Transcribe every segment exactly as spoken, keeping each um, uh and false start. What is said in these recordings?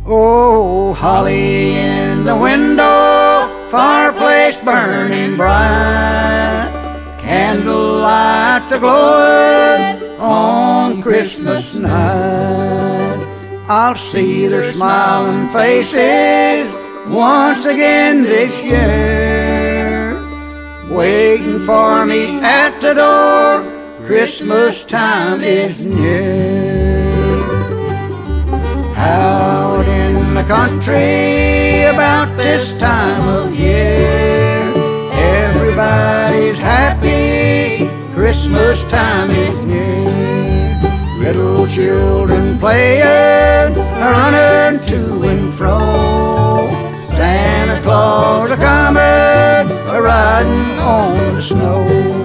Oh, holly in the window, fireplace burning bright, candlelights a-glowing on Christmas night. I'll see their smiling faces once again this year, waiting for me at the door. Christmas time is near. Out in the country about this time of year, everybody's happy, Christmas time is near. Little children playing, running to and fro, Santa Claus a coming, a riding on the snow.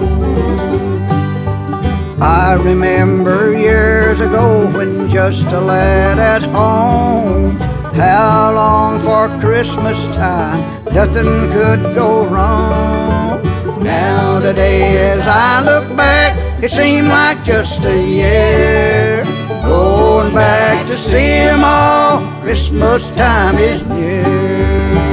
I remember years ago when just a lad at home, how long for Christmas time nothing could go wrong. Now today as I look back, it seemed like just a year, going back to see 'em all, Christmas time is near.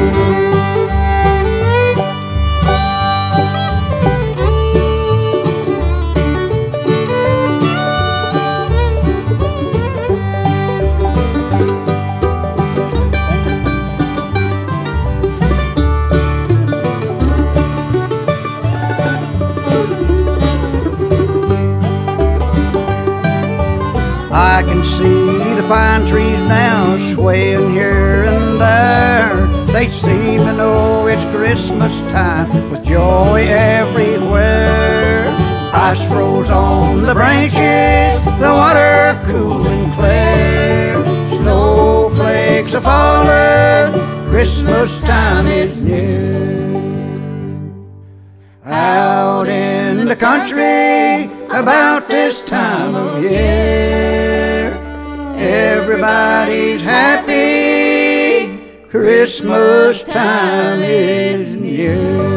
I can see the pine trees now swaying here and there. They seem to know it's Christmas time with joy everywhere. Ice froze on the branches, the water cool and clear. Snowflakes are falling, Christmas time is near. Out in the country about this time of year, everybody's happy, Christmas time is near.